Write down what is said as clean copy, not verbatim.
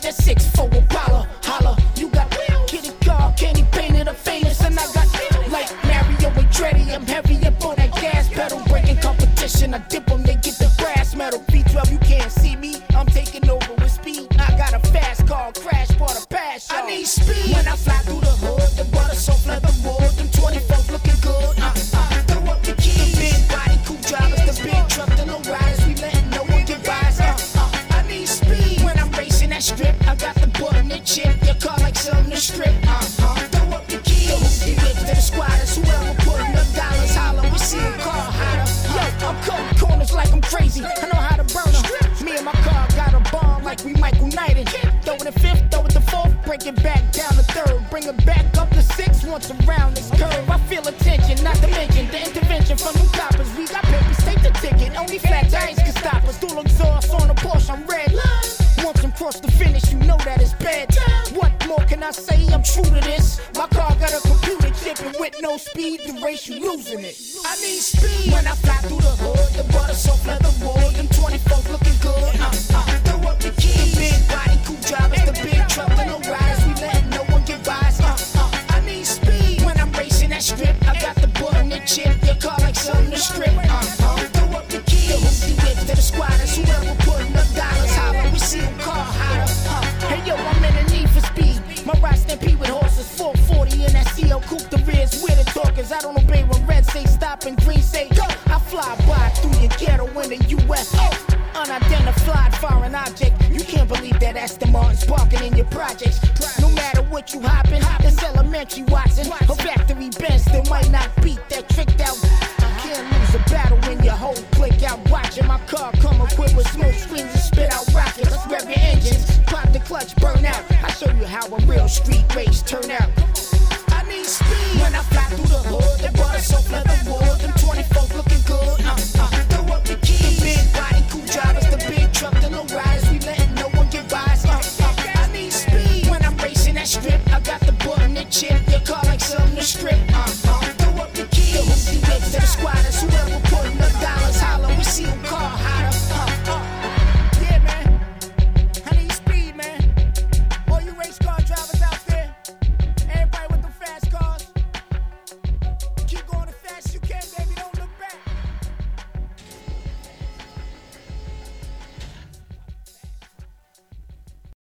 that 6'4" Apollo. Holla, you got kitty car, candy painted, a famous, and I got like Mario Andretti. I'm heavy up on that gas pedal, breaking competition. I dip them, they get the brass metal. V12, you can't see me. I'm taking over with speed. I got a fast car, crash part of passion. I need speed when I fly through the hood. The butter soft leather wood, them 24s looking good. Throw up the keys. The big body, cool drivers, the big truck, the low riders. We letting no one get by us. I need speed when I'm racing that strip. I got the butter and the chip. Your car like something to strip. Throw up the keys. The hoopty lips to the squatters. Whoever putting up dollars, holler. We see a car hotter. Yo, I'm cutting corners like I'm crazy. I know how to burn them. Me and my car got a bomb like we Michael Knighted. Throw it the fifth, throw it the fourth, break it back down to third. Bring it back up to six once around this curve. I feel attention, not to mention the intervention from them coppers. We got papers, take the ticket. Only flat tires can stop us. Dual exhaust on a Porsche, I'm red. Once I'm cross the finish, you know that it's bad. What more can I say? I'm true to this. My car got a computer chip, and with no speed, the race you losing it. I need speed when I fly through the hood. The butter soft leather wood, them 24s looking good. Throw up the keys. The big body, cool drivers, the big truck, the low riders. We letting no one get by us. I need speed when I'm racing that strip. I got the butter and the chip. Your car like something to strip. Throw up the keys. The hoopty lips to the squatters. Whoever putting up dollars, holler. We see them car hotter. Hey yo, I'm in the need for speed. My ride stampede with horses, 440 in that CL coupe. The rear's where the talkers. I don't obey when red say stop and green say go. I fly by through your ghetto in the UFO. Unidentified foreign object. You can't believe that Aston Martin's parking in your projects. No matter what you hoppin', it's elementary Watson. A factory Benz still might not beat that tricked out. Can't lose a battle when your whole click out watching. My car come equipped with smoke screens and spit out rockets. Let's rev your engines, pop the clutch, burn out. I show you how a real street race turn out.